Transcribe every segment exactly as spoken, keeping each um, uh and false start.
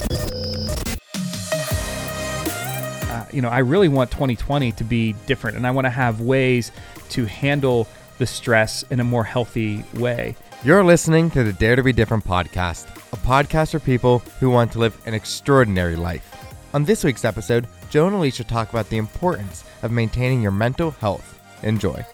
Uh, you know, I really want twenty twenty to be different, and I want to have ways to handle the stress in a more healthy way. You're listening to the Dare to Be Different podcast, a podcast for people who want to live an extraordinary life. On this week's episode, Joe and Alicia talk about the importance of maintaining your mental health. Enjoy.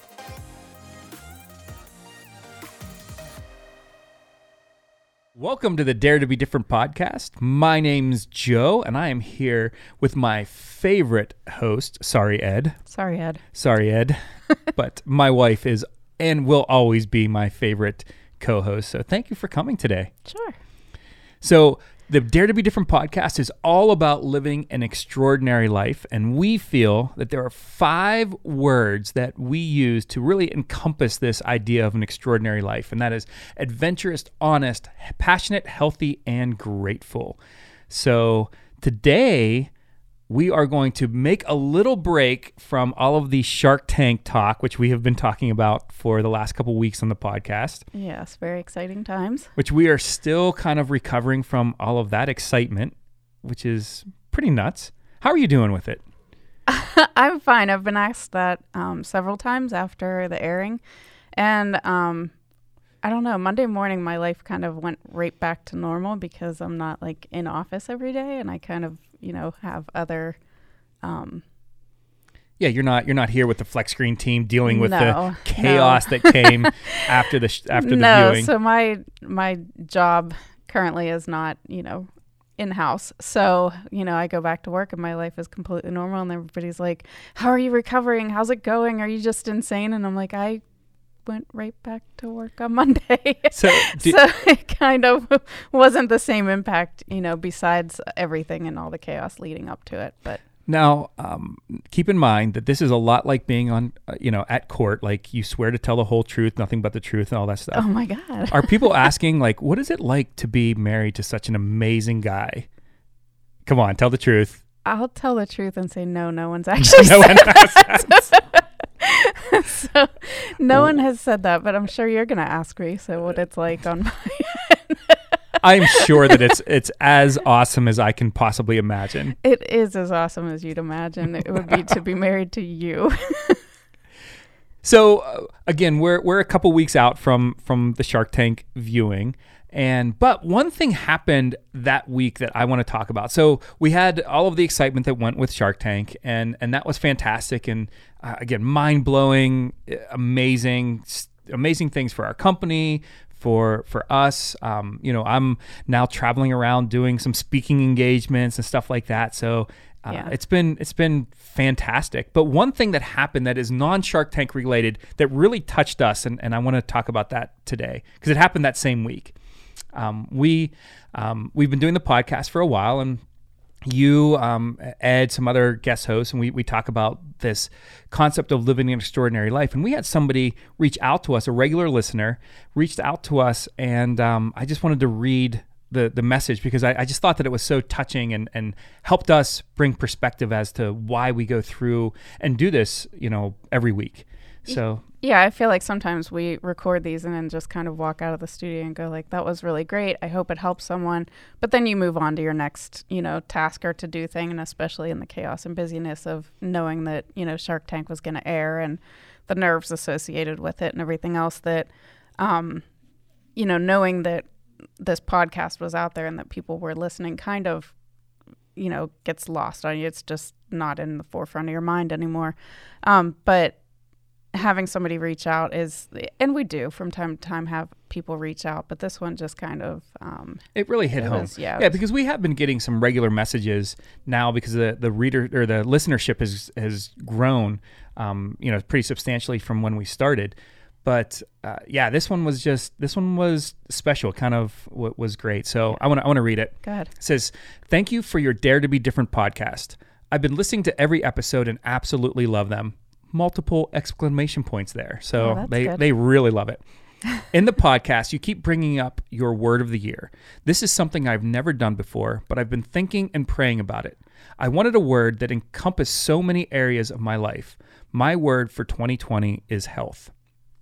Welcome to the Dare to Be Different podcast. My name's Joe, and I am here with my favorite host. Sorry, Ed. Sorry, Ed. Sorry, Ed. But my wife is and will always be my favorite co-host. So thank you for coming today. Sure. So the Dare to Be Different podcast is all about living an extraordinary life. And we feel that there are five words that we use to really encompass this idea of an extraordinary life. And that is adventurous, honest, passionate, healthy, and grateful. So today we are going to make a little break from all of the Shark Tank talk, which we have been talking about for the last couple weeks on the podcast. Yes, very exciting times. Which we are still kind of recovering from all of that excitement, which is pretty nuts. How are you doing with it? I'm fine. I've been asked that um, several times after the airing. And um, I don't know, Monday morning, my life kind of went right back to normal because I'm not like in office every day, and I kind of, you know, have other... Um, yeah, you're not you're not here with the Flex Screen team dealing with no, the chaos no. that came after the sh- after the no, viewing. So my my job currently is not, you know, in-house. So, you know, I go back to work and my life is completely normal, and everybody's like, how are you recovering? How's it going? Are you just insane? And I'm like, I went right back to work on Monday. So, do, so it kind of wasn't the same impact, you know, besides everything and all the chaos leading up to it. But now, um, keep in mind that this is a lot like being on, uh, you know, at court. Like you swear to tell the whole truth, nothing but the truth, and all that stuff. Oh my God! Are people asking like, what is it like to be married to such an amazing guy? Come on, tell the truth. I'll tell the truth and say no. No one's actually no said one that. has So no one has said that, but I'm sure you're going to ask me. So what it's like on my end. I'm sure that it's it's as awesome as I can possibly imagine. It is as awesome as you'd imagine it would be to be married to you. So uh, again, we're we're a couple weeks out from from the Shark Tank viewing. And but one thing happened that week that I want to talk about. So we had all of the excitement that went with Shark Tank, and and that was fantastic. And uh, again, mind blowing, amazing, amazing things for our company, for for us. Um, you know, I'm now traveling around doing some speaking engagements and stuff like that. So uh, yeah. it's been it's been fantastic. But one thing that happened that is non-Shark Tank related that really touched us, and, and I want to talk about that today because it happened that same week. Um, we, um, we've been doing the podcast for a while, and you, um, Ed, some other guest hosts, and we, we talk about this concept of living an extraordinary life. And we had somebody reach out to us, a regular listener, reached out to us, and um, I just wanted to read the the message because I, I just thought that it was so touching and, and helped us bring perspective as to why we go through and do this, you know, every week. So yeah, I feel like sometimes we record these and then just kind of walk out of the studio and go like, that was really great. I hope it helps someone. But then you move on to your next, you know, task or to-do thing. And especially in the chaos and busyness of knowing that, you know, Shark Tank was going to air and the nerves associated with it and everything else that, um, you know, knowing that this podcast was out there and that people were listening kind of, you know, gets lost on you. It's just not in the forefront of your mind anymore. Um, but having somebody reach out is, and we do from time to time have people reach out, but this one just kind of um it really hit it home. was, yeah, yeah, because we have been getting some regular messages now because the the reader or the listenership has has grown, um, you know, pretty substantially from when we started. But uh, yeah, this one was just this one was special. Kind of what was great. So yeah. I want I want to read it. Go ahead. It says, "Thank you for your Dare to Be Different podcast. I've been listening to every episode and absolutely love them." Multiple exclamation points there. So oh, they, good. they really love it. In the podcast, you keep bringing up your word of the year. This is something I've never done before, but I've been thinking and praying about it. I wanted a word that encompassed so many areas of my life. My word for twenty twenty is health.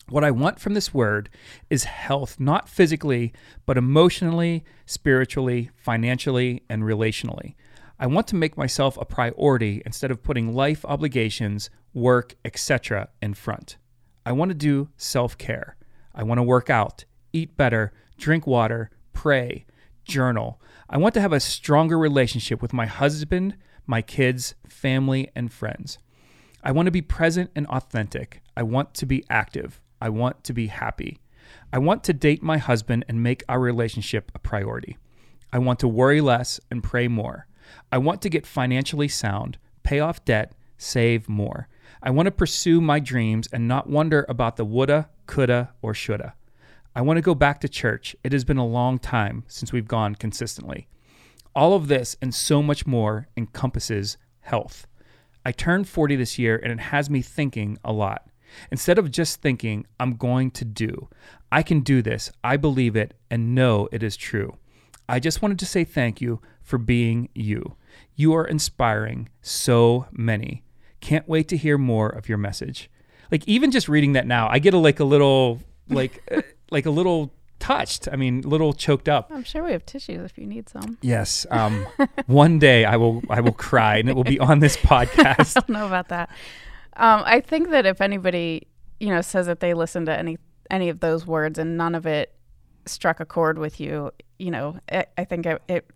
What I want from this word is health, not physically, but emotionally, spiritually, financially, and relationally. I want to make myself a priority instead of putting life obligations, work, et cetera in front. I want to do self-care. I want to work out, eat better, drink water, pray, journal. I want to have a stronger relationship with my husband, my kids, family, and friends. I want to be present and authentic. I want to be active. I want to be happy. I want to date my husband and make our relationship a priority. I want to worry less and pray more. I want to get financially sound, pay off debt, save more. I want to pursue my dreams and not wonder about the woulda, coulda, or shoulda. I want to go back to church. It has been a long time since we've gone consistently. All of this and so much more encompasses health. I turned forty this year and it has me thinking a lot. Instead of just thinking, I'm going to do, I can do this, I believe it, and know it is true. I just wanted to say thank you for being you. You are inspiring so many. Can't wait to hear more of your message. Like even just reading that now, I get a, like a little, like, uh, like a little touched. I mean, a little choked up. I'm sure we have tissues if you need some. Yes. Um, one day I will, I will cry and it will be on this podcast. I don't know about that. Um, I think that if anybody, you know, says that they listen to any any of those words and none of it struck a chord with you, you know, I, I think it, it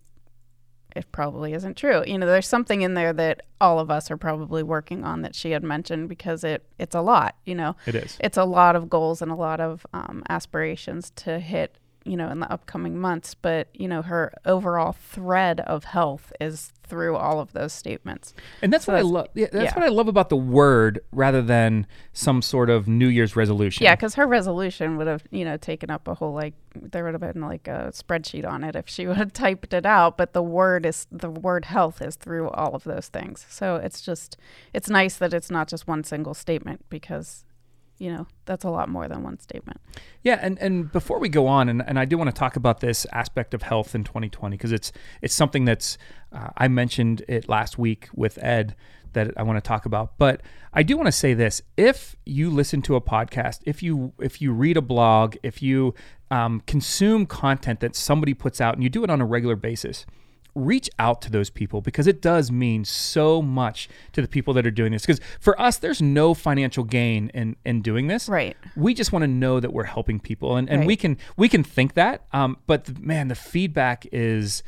it probably isn't true. You know, there's something in there that all of us are probably working on that she had mentioned because it it's a lot. You know, it is. It's a lot of goals and a lot of um, aspirations to hit, you know, in the upcoming months. But you know, her overall thread of health is through all of those statements. And that's so what that's, I love. Yeah, that's yeah. what I love about the word rather than some sort of New Year's resolution. Yeah, because her resolution would have, you know, taken up a whole, like, there would have been like a spreadsheet on it if she would have typed it out. But the word is, the word health is through all of those things. So it's just, it's nice that it's not just one single statement because, you know, that's a lot more than one statement. Yeah, and, and before we go on, and, and I do want to talk about this aspect of health in twenty twenty because it's it's something that's, uh, I mentioned it last week with Ed that I want to talk about. But I do want to say this: if you listen to a podcast, if you if you read a blog, if you um, consume content that somebody puts out, and you do it on a regular basis, reach out to those people because it does mean so much to the people that are doing this. Because for us, there's no financial gain in, in doing this. Right. We just want to know that we're helping people, and, and Right. we can we can think that. Um, but the, man, the feedback is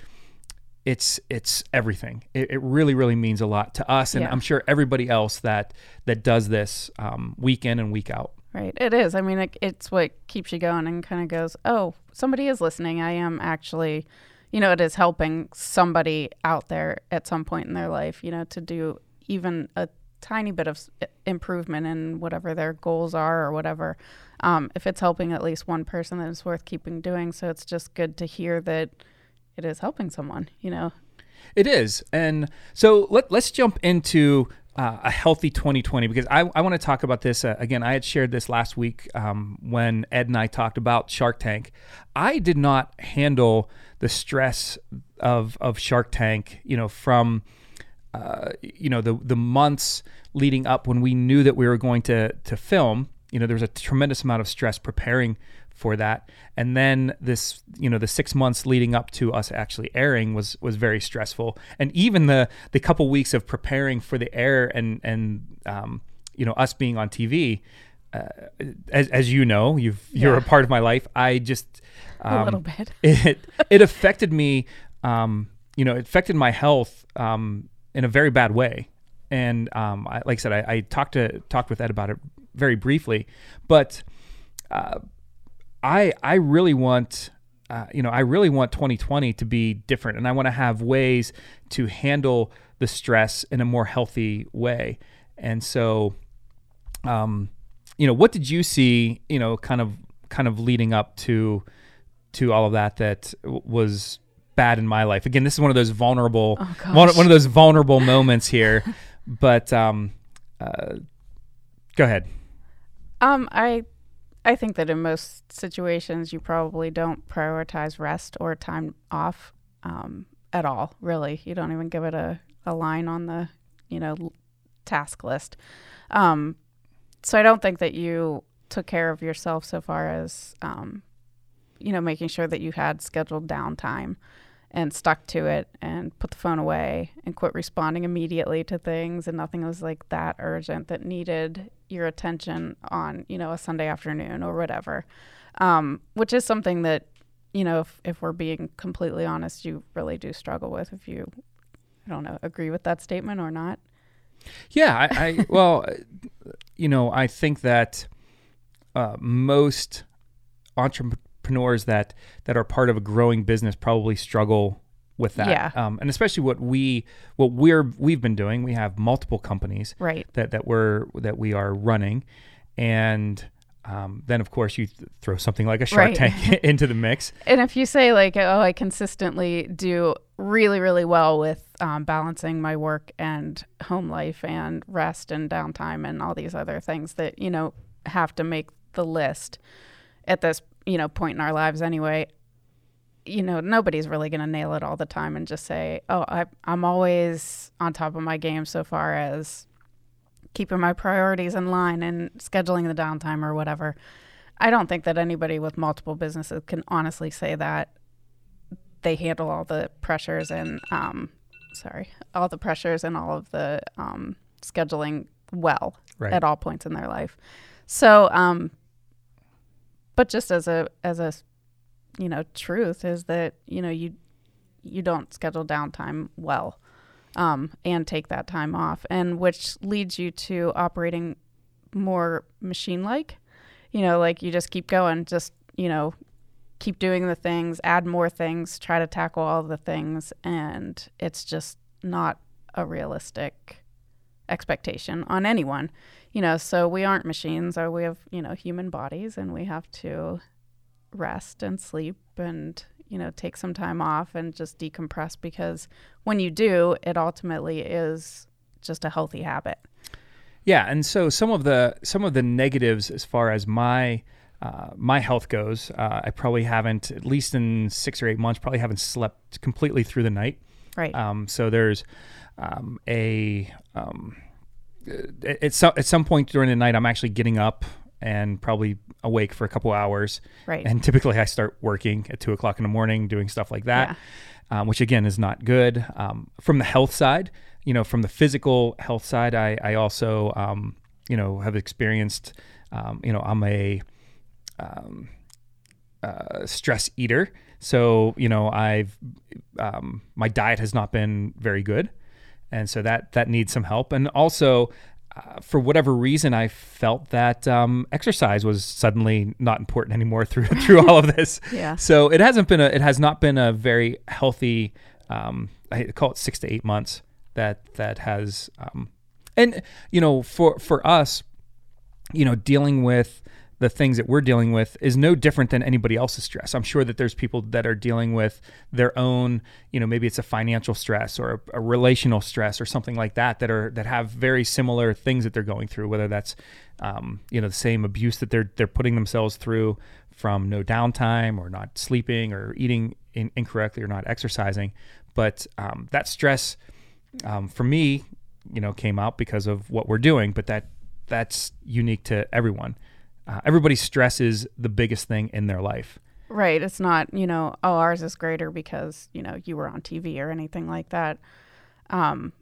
it's it's everything. It, it really really means a lot to us, and Yeah. I'm sure everybody else that that does this um, week in and week out. Right. It is. I mean, it, it's what keeps you going and kind of goes, oh, somebody is listening. I am actually, you know, it is helping somebody out there at some point in their life, you know, to do even a tiny bit of s- improvement in whatever their goals are or whatever. Um, if it's helping at least one person, then it's worth keeping doing. So it's just good to hear that it is helping someone, you know. It is. And so let, let's jump into uh, a healthy twenty twenty because I, I want to talk about this. Uh, again, I had shared this last week um, when Ed and I talked about Shark Tank. I did not handle the stress of of Shark Tank, you know, from, uh, you know, the the months leading up when we knew that we were going to to film. You know, there was a tremendous amount of stress preparing for that. And then this, you know, the six months leading up to us actually airing was was very stressful. And even the the couple weeks of preparing for the air and and um, you know, us being on T V, uh, as as you know, you've you're Yeah. a part of my life. I just um, a little bit. it it affected me. Um, you know, it affected my health um, in a very bad way. And um, I, like I said, I, I talked to talked with Ed about it very briefly, but. Uh, I I really want, uh, you know, I really want twenty twenty to be different, and I want to have ways to handle the stress in a more healthy way. And so, um, you know, what did you see, you know, kind of kind of leading up to to all of that that w- was bad in my life? Again, this is one of those vulnerable, Oh, gosh. one, one of those vulnerable moments here. But um, uh, go ahead. Um, I I think that in most situations you probably don't prioritize rest or time off um, at all, really. You don't even give it a, a line on the, you know, l- task list. Um, so I don't think that you took care of yourself so far as, um, you know, making sure that you had scheduled downtime and stuck to it and put the phone away and quit responding immediately to things, and nothing was like that urgent that needed your attention on, you know, a Sunday afternoon or whatever, um, which is something that, you know, if, if we're being completely honest, you really do struggle with. If you, I don't know, agree with that statement or not. Yeah, I, I well, you know, I think that uh, most entrepreneurs that that are part of a growing business probably struggle with that. Yeah. Um, and especially what we what we're we've been doing. We have multiple companies Right. that that we're that we are running, and um, then of course you th- throw something like a Shark Right. Tank into the mix. And if you say like, oh, I consistently do really, really well with um, balancing my work and home life and rest and downtime and all these other things that, you know, have to make the list at this, you know, point in our lives anyway, you know, nobody's really going to nail it all the time and just say, oh, I, I'm always on top of my game so far as keeping my priorities in line and scheduling the downtime or whatever. I don't think that anybody with multiple businesses can honestly say that they handle all the pressures and, um, sorry, all the pressures and all of the um, scheduling well Right. at all points in their life. So, um, but just as a as a you know truth is that you know you you don't schedule downtime well, um, and take that time off, and which leads you to operating more machine-like. You know, like you just keep going, just you know, keep doing the things, add more things, try to tackle all the things, and it's just not a realistic expectation on anyone. You know, so we aren't machines, or we have, you know, human bodies, and we have to rest and sleep and, you know, take some time off and just decompress, because when you do, it ultimately is just a healthy habit. Yeah, and so some of the some of the negatives as far as my uh, my health goes, uh, I probably haven't, at least in six or eight months, probably haven't slept completely through the night. Right. Um, so there's um, a um, at some at some point during the night, I'm actually getting up and probably awake for a couple hours. Right. And typically, I start working at two o'clock in the morning, doing stuff like that, Yeah. um, which again is not good. Um, from the health side, you know, from the physical health side, I I also um, you know have experienced, um, you know, I'm a um, uh, stress eater. So, you know, I've, um, my diet has not been very good. And so that, that needs some help. And also, uh, for whatever reason, I felt that, um, exercise was suddenly not important anymore through, through all of this. Yeah. So it hasn't been a, it has not been a very healthy, um, I call it six to eight months that, that has, um, and, you know, for, for us, you know, dealing with the things that we're dealing with is no different than anybody else's stress. I'm sure that there's people that are dealing with their own, you know, maybe it's a financial stress or a, a relational stress or something like that, that are, that have very similar things that they're going through, whether that's, um, you know, the same abuse that they're, they're putting themselves through from no downtime or not sleeping or eating in, incorrectly or not exercising. But, um, that stress, um, for me, you know, came out because of what we're doing, but that that's unique to everyone. Uh, everybody's stress is the biggest thing in their life. Right. It's not, you know, oh, ours is greater because, you know, you were on T V or anything like that. Um,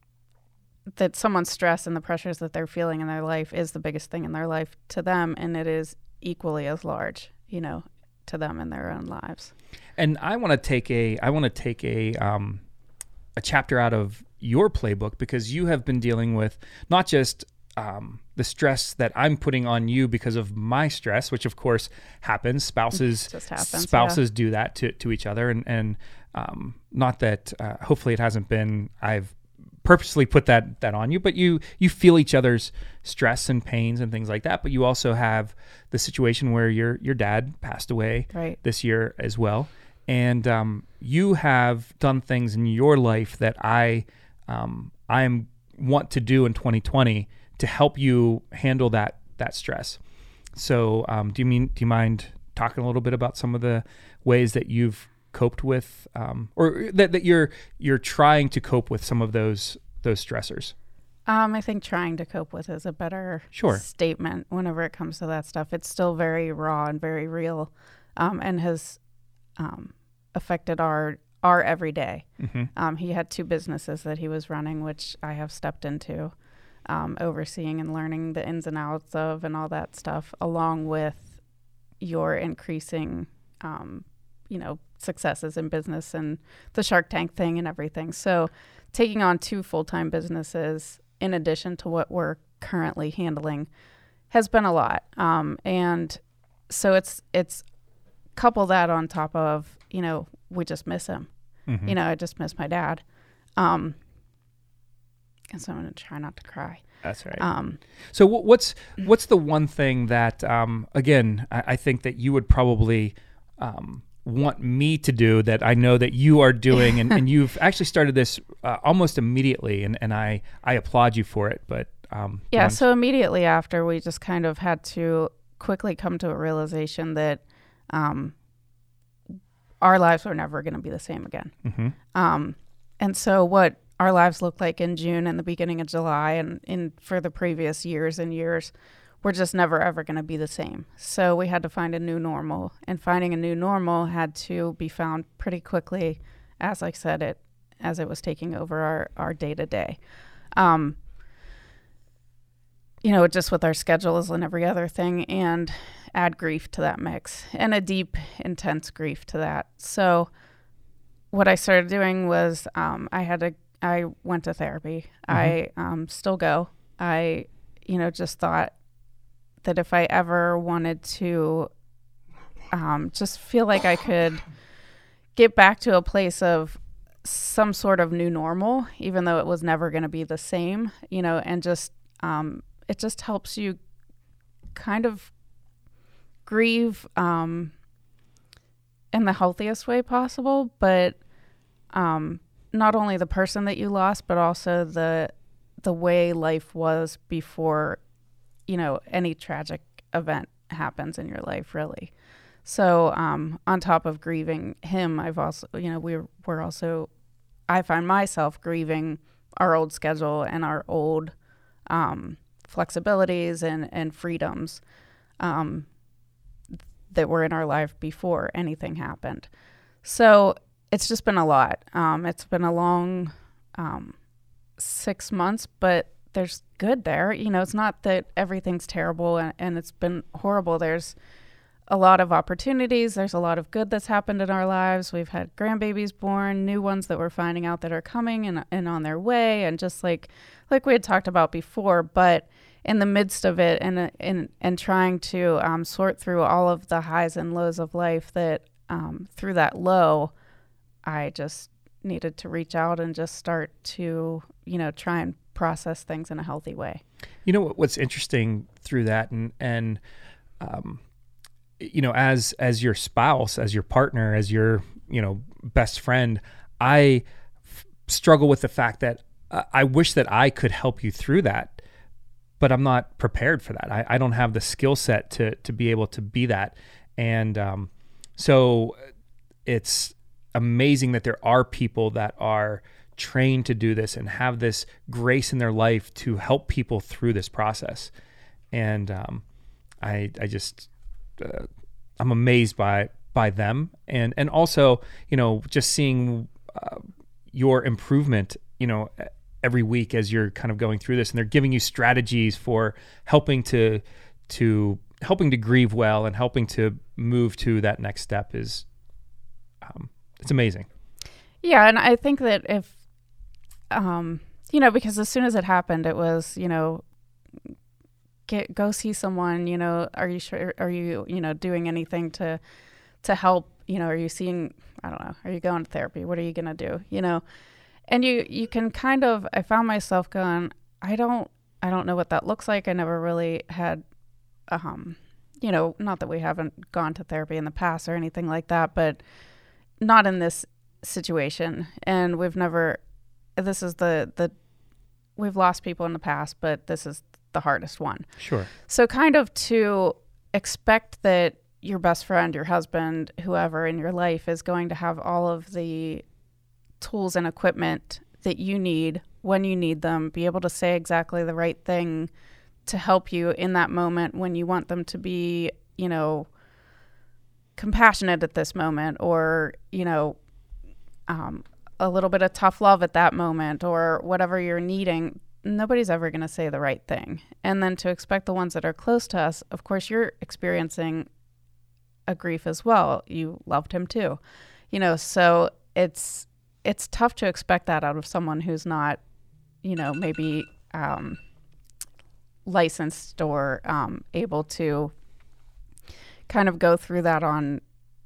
that someone's stress and the pressures that they're feeling in their life is the biggest thing in their life to them. And it is equally as large, you know, to them in their own lives. And I want to take a, I want to take a, um, a chapter out of your playbook, because you have been dealing with not just Um, the stress that I'm putting on you because of my stress, which of course happens. Spouses, Just happens, spouses do that to, to each other. And, and um, not that, uh, hopefully it hasn't been, I've purposely put that, that on you, but you, you feel each other's stress and pains and things like that. But you also have the situation where your, your dad passed away Right. this year as well. And um, you have done things in your life that I, um, I am want to do in twenty twenty to help you handle that that stress. So, um, do you mean do you mind talking a little bit about some of the ways that you've coped with, um, or that, that you're you're trying to cope with some of those those stressors? Um, I think trying to cope with is a better Sure. statement whenever it comes to that stuff. It's still very raw and very real, um, and has um, affected our our everyday. Mm-hmm. Um, he had two businesses that he was running, which I have stepped into, um, overseeing and learning the ins and outs of and all that stuff, along with your increasing, um, you know, successes in business and the Shark Tank thing and everything. So taking on two full-time businesses in addition to what we're currently handling has been a lot. Um, and so it's, it's couple that on top of, you know, we just miss him. Mm-hmm. You know, I just miss my dad. Um, and so I'm going to try not to cry. That's right. Um, so w- what's what's the one thing that, um, again, I, I think that you would probably um, want me to do that I know that you are doing, and, and you've actually started this uh, almost immediately, and, and I, I applaud you for it. But um, yeah, want- so immediately after, we just kind of had to quickly come to a realization that um, our lives were never going to be the same again. Mm-hmm. Um, and so what our lives looked like in June and the beginning of July and in for the previous years and years were just never, ever going to be the same. So we had to find a new normal, and finding a new normal had to be found pretty quickly, as I said, it as it was taking over our, our day-to-day. Um, you know, just with our schedules and every other thing, and add grief to that mix, and a deep, intense grief to that. So what I started doing was um, I had to, I went to therapy. Mm-hmm. I um, still go. I, you know, just thought that if I ever wanted to um, just feel like I could get back to a place of some sort of new normal, even though it was never going to be the same, you know, and just, um, it just helps you kind of grieve um, in the healthiest way possible, but um, not only the person that you lost, but also the the way life was before, you know, any tragic event happens in your life, really. So um, on top of grieving him, I've also, you know, we're we're also, I find myself grieving our old schedule and our old um, flexibilities and and freedoms. Um, that were in our life before anything happened. So it's just been a lot. Um, it's been a long um, six months, but there's good there. You know, it's not that everything's terrible and, and it's been horrible. There's a lot of opportunities. There's a lot of good that's happened in our lives. We've had grandbabies born, new ones that we're finding out that are coming and, and on their way. And just like, like we had talked about before, but in the midst of it and and and trying to um, sort through all of the highs and lows of life, that um, through that low, I just needed to reach out and just start to, you know, try and process things in a healthy way. You know what's interesting through that, and and um, you know, as as your spouse, as your partner, as your, you know, best friend, I f- struggle with the fact that uh, I wish that I could help you through that. But I'm not prepared for that. I, I don't have the skill set to to be able to be that. And um, so it's amazing that there are people that are trained to do this and have this grace in their life to help people through this process. And um, I I just uh, I'm amazed by by them, and and also, you know, just seeing uh, your improvement, you know, every week as you're kind of going through this, and they're giving you strategies for helping to to helping to grieve well and helping to move to that next step is um, it's amazing. Yeah, and I think that if um, you know, because as soon as it happened, it was, you know, get go see someone. You know, are you sure? Are you you know doing anything to to help? You know, are you seeing? I don't know. Are you going to therapy? What are you gonna do? You know. And you, you can kind of, I found myself going, I don't, I don't know what that looks like. I never really had, um, you know, not that we haven't gone to therapy in the past or anything like that, but not in this situation. And we've never, this is the, the, we've lost people in the past, but this is the hardest one. Sure. So kind of to expect that your best friend, your husband, whoever in your life is going to have all of the tools and equipment that you need when you need them, be able to say exactly the right thing to help you in that moment when you want them to be, you know, compassionate at this moment, or, you know, um, a little bit of tough love at that moment, or whatever you're needing. Nobody's ever going to say the right thing. And then to expect the ones that are close to us, of course, you're experiencing a grief as well. You loved him too, you know, so it's, it's tough to expect that out of someone who's not, you know, maybe um, licensed or um, able to kind of go through that on,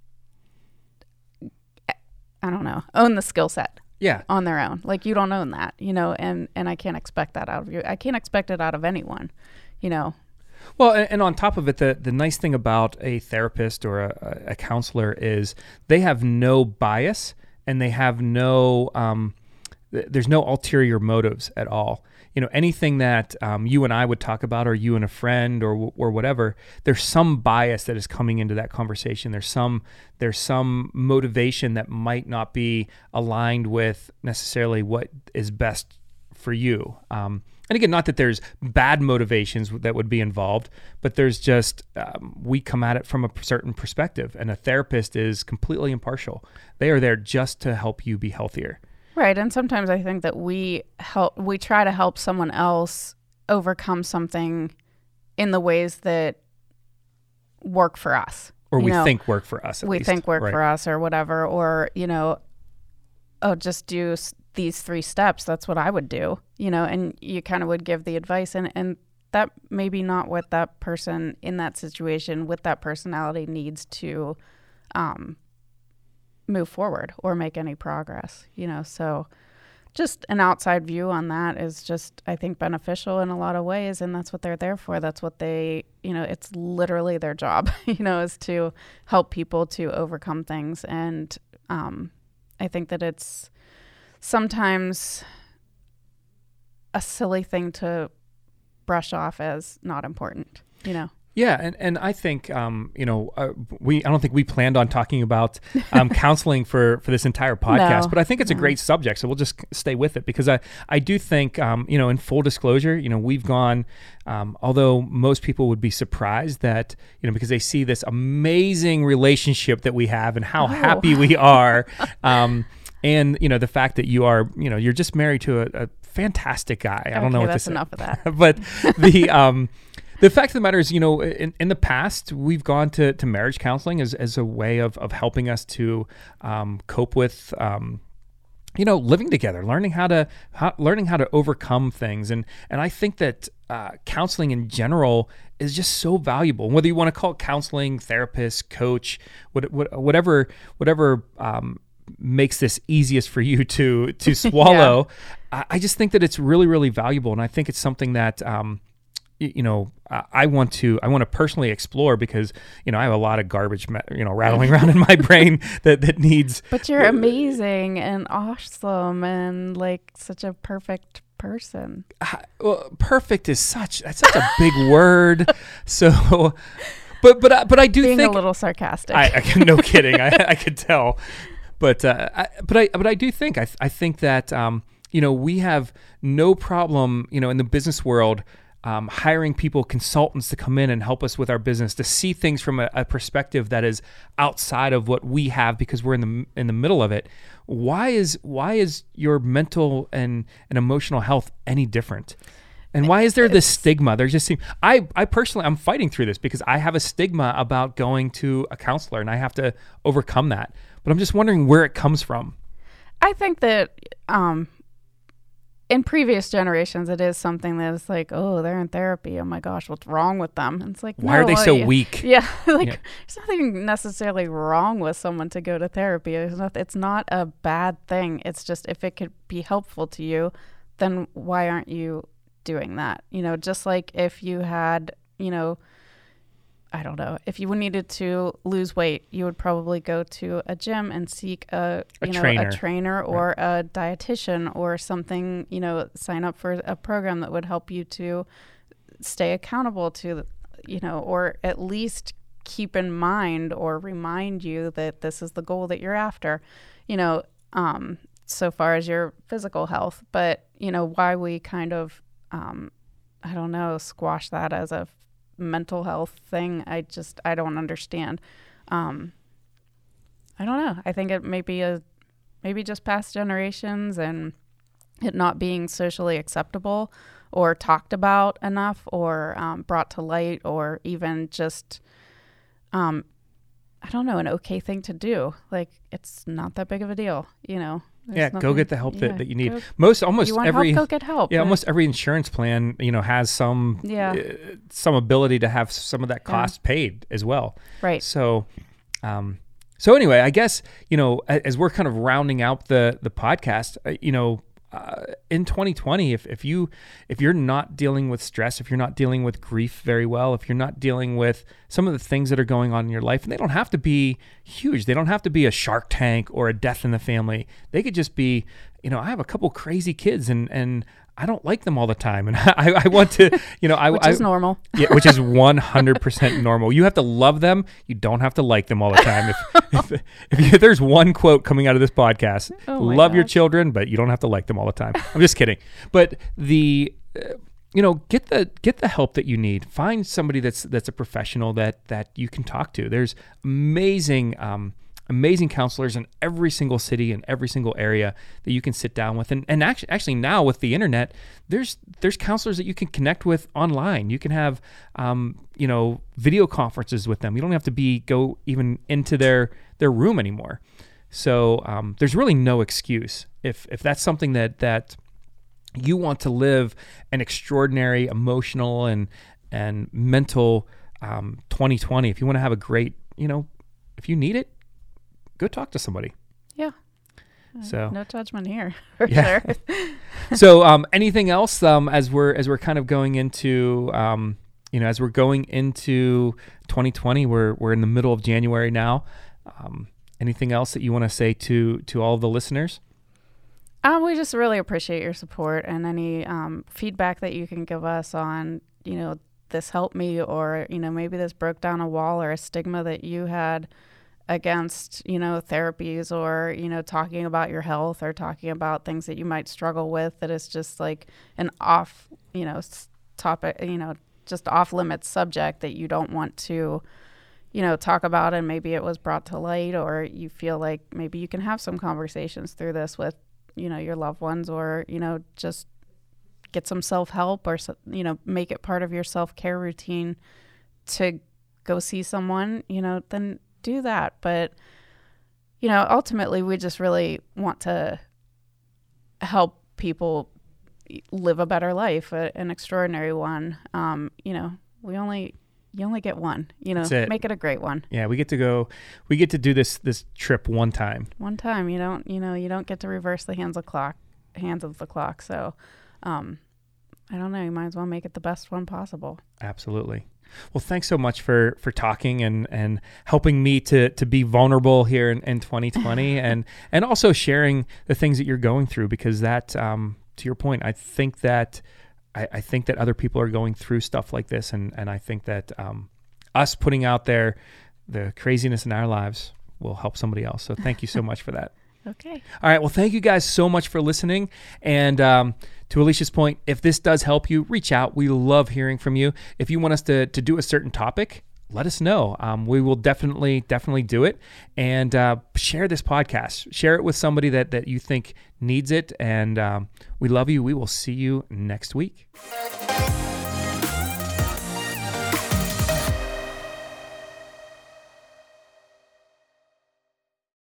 I don't know, own the skill set. Yeah. On their own. Like, you don't own that, you know, and, and I can't expect that out of you. I can't expect it out of anyone, you know. Well, and, and on top of it, the, the nice thing about a therapist or a, a counselor is they have no bias, and they have no, um, th- there's no ulterior motives at all. You know, anything that um, you and I would talk about, or you and a friend, or or whatever, there's some bias that is coming into that conversation. There's some there's some motivation that might not be aligned with necessarily what is best for you. Um, and again, not that there's bad motivations that would be involved, but there's just um, we come at it from a certain perspective, and a therapist is completely impartial. They are there just to help you be healthier. Right. And sometimes I think that we help, we try to help someone else overcome something in the ways that work for us. Or we know, think work for us. At we least. think work right. for us or whatever. Or, you know, oh, just do s- these three steps. That's what I would do, you know, and you kind of would give the advice. And, and that may be not what that person in that situation with that personality needs to um move forward or make any progress, you know. So just an outside view on that is just, I think, beneficial in a lot of ways, and that's what they're there for. That's what they, you know, it's literally their job, you know, is to help people to overcome things. And um, I think that it's sometimes a silly thing to brush off as not important, you know. Yeah, and, and I think um, you know uh, we I don't think we planned on talking about um, counseling for, for this entire podcast, No, but I think it's no. a great subject, so we'll just stay with it, because I, I do think um, you know, in full disclosure, you know, we've gone um, although most people would be surprised that, you know, because they see this amazing relationship that we have and how Oh. happy we are, um, and you know, the fact that you are, you know, you're just married to a, a fantastic guy. I don't Okay, know what that's to say. enough of that. But the um, the fact of the matter is, you know, in, in the past, we've gone to, to marriage counseling as, as a way of, of helping us to um, cope with, um, you know, living together, learning how to how, learning how to overcome things. And and I think that uh, counseling in general is just so valuable. Whether you want to call it counseling, therapist, coach, what, what, whatever whatever um, makes this easiest for you to to swallow, yeah. I, I just think that it's really, really valuable. And I think it's something that um, you know, I want to, I want to personally explore, because, you know, I have a lot of garbage, you know, rattling around in my brain that, that needs. But you're amazing and awesome and like such a perfect person. Uh, well, perfect is such, that's such a big word. So, but, but, I- but I do Being think a little sarcastic. I, I can, no kidding. I, I could tell, but, uh, I, but I, but I do think, I, I think that, um, you know, we have no problem, you know, in the business world, Um, hiring people, consultants to come in and help us with our business, to see things from a, a perspective that is outside of what we have, because we're in the in the middle of it. Why is why is your mental and, and emotional health any different? And why is there this stigma? There just seem I I personally I'm fighting through this, because I have a stigma about going to a counselor, and I have to overcome that. But I'm just wondering where it comes from. I think that um, in previous generations, it is something that is like, oh, they're in therapy. Oh my gosh, what's wrong with them? And it's like, Why are no, they so yeah. weak? Yeah, like Yeah. there's nothing necessarily wrong with someone to go to therapy. It's not, it's not a bad thing. It's just, if it could be helpful to you, then why aren't you doing that? You know, just like if you had, you know, I don't know, if you needed to lose weight, you would probably go to a gym and seek a, A you know, trainer. a trainer or a dietitian or something, you know, sign up for a program that would help you to stay accountable to, you know, or at least keep in mind or remind you that this is the goal that you're after. You know, um, so far as your physical health, but you know, why we kind of, um, I don't know, squash that as a mental health thing. I just, I don't understand. Um, I don't know. I think it may be a, maybe just past generations and it not being socially acceptable or talked about enough or um, brought to light or even just, um, I don't know, an okay thing to do. Like, it's not that big of a deal, you know? There's yeah, nothing, go get the help yeah, that, that you need. go, Most, almost you want every, help, go get help. yeah, Like, almost every insurance plan, you know, has some, Yeah. uh, some ability to have some of that cost Yeah. paid as well. Right. So, um, so anyway, I guess, you know, a- as we're kind of rounding out the, the podcast, uh, you know, uh, in twenty twenty, if, if you, if you're not dealing with stress, if you're not dealing with grief very well, if you're not dealing with some of the things that are going on in your life, and they don't have to be huge, they don't have to be a Shark Tank or a death in the family. They could just be, you know, I have a couple crazy kids and, and I don't like them all the time. And I, I want to, you know, I, which I, is normal. yeah, which is one hundred percent normal. You have to love them. You don't have to like them all the time. If, if, if, you, if there's one quote coming out of this podcast, Oh my love your gosh. children, but you don't have to like them all the time. I'm just kidding. But the, uh, you know, get the get the help that you need. Find somebody that's that's a professional that that you can talk to. There's amazing. Um, amazing counselors in every single city and every single area that you can sit down with. And, and actually, actually now with the internet, there's, there's counselors that you can connect with online. You can have, um, you know, video conferences with them. You don't have to be, go even into their, their room anymore. So, um, there's really no excuse if, if that's something that, that you want to live an extraordinary emotional and, and mental, um, twenty twenty, if you want to have a great, you know, if you need it, go talk to somebody. Yeah. So No judgment here, for Yeah. sure. so um, anything else um, as we're as we're kind of going into um, you know as we're going into twenty twenty, we're we're in the middle of January now. Um, anything else that you want to say to to all of the listeners? Um, we just really appreciate your support and any um, feedback that you can give us on, you know, this helped me, or, you know, maybe this broke down a wall or a stigma that you had against, you know, therapies, or, you know, talking about your health or talking about things that you might struggle with, that is just like an off, you know, s- topic, you know, just off limits subject that you don't want to, you know, talk about, and maybe it was brought to light, or you feel like maybe you can have some conversations through this with, you know, your loved ones, or, you know, just get some self-help, or, so- you know, make it part of your self-care routine to go see someone, you know, then do that. But, you know, ultimately we just really want to help people live a better life, a, an extraordinary one. Um, you know, we only, you only get one, you know, That's it. make it a great one. Yeah, we get to go, we get to do this this trip one time. One time. You don't, you know, you don't get to reverse the hands of clock, hands of the clock. So, um, I don't know, you might as well make it the best one possible. Absolutely. Well, thanks so much for for talking and and helping me to to be vulnerable here in, in twenty twenty, and and also sharing the things that you're going through, because that, um, to your point, I think that I, I think that other people are going through stuff like this, and and I think that um, us putting out there the craziness in our lives will help somebody else. So thank you so much for that. Okay. All right. Well, thank you guys so much for listening. And um, to Alicia's point, if this does help you, reach out. We love hearing from you. If you want us to, to do a certain topic, let us know. Um, we will definitely, definitely do it. And uh, share this podcast. Share it with somebody that, that you think needs it. And um, we love you. We will see you next week.